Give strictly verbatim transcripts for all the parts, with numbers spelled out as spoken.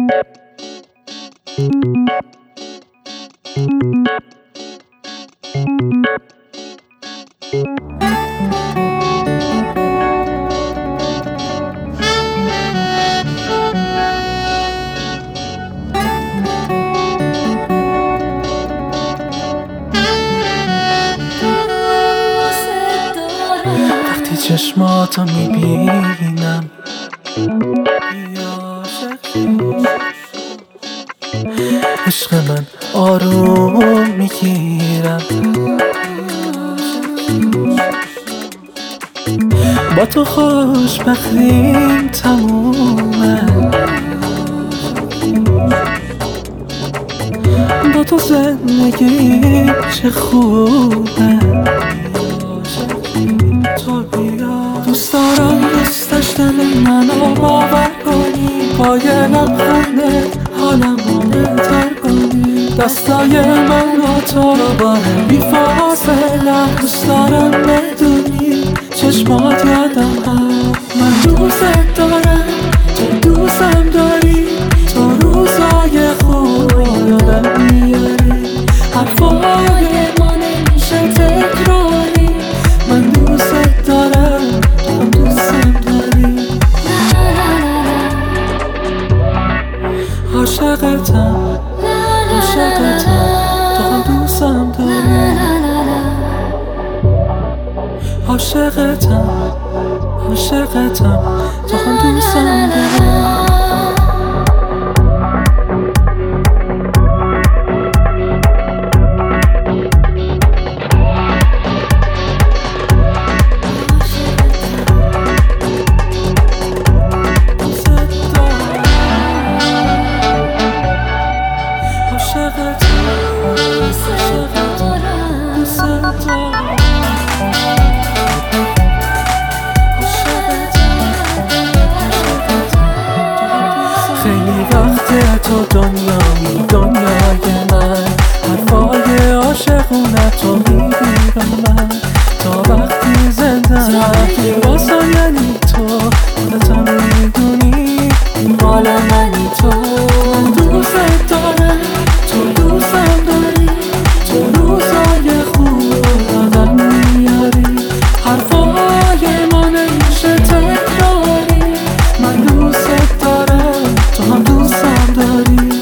وقتی چشماتو میبینم عشق من آروم میگیرم، با تو خوشبختیم تمومه، با تو زندگی چه خوبه. تو بیا دوست دارم دوست داشتن منو باور کنی، با یه لبخنده حالمو بهتر کنی، دستای من و تو رو باره بی فاصله. دوست دارم بدونی چشمات یادم هست، من دوست دارم تو دوستم داری، تو روزای خوب یادم میاری، حرفای ما نمیشه تکراری، من دوست دارم تو دوستم داری. عاشقتم عاشقتم تو هم دوستم داری، عاشقتم عاشقتم تو هم دوستم داری. خیلی وقته تو دنیایی دنیای من، حرفای عاشقونه تو میگیرم من، تا وقتی زنده واسه یعنی تو خودتم میدونی مال منی. تو دوست دارم تو دوستم داری، تو روزای خوب آدم میاری، حرفای ما نمیشه تکراری، من دوست دارم تو هم دوستم داری.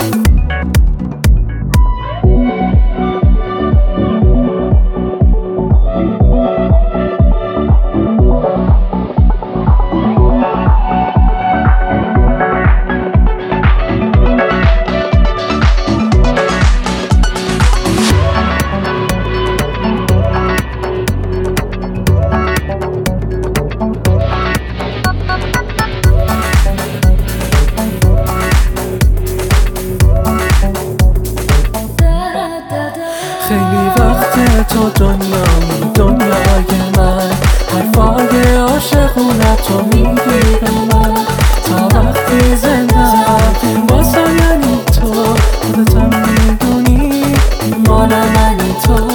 خیلی وقته تو دنیایی دنیای من، حرفای عاشقونه تو میگیرم من، تا وقتی زنده واسه یعنی تو خودتم میدونی مال منی. تو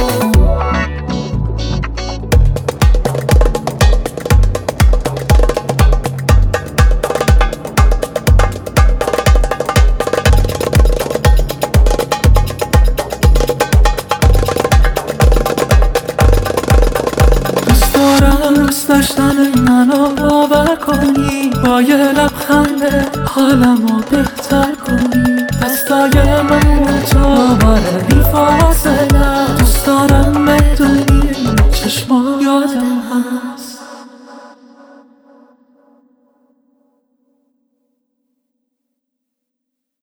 دوست داشتن منو باور کنی، با یه لبخنده حالمو بهتر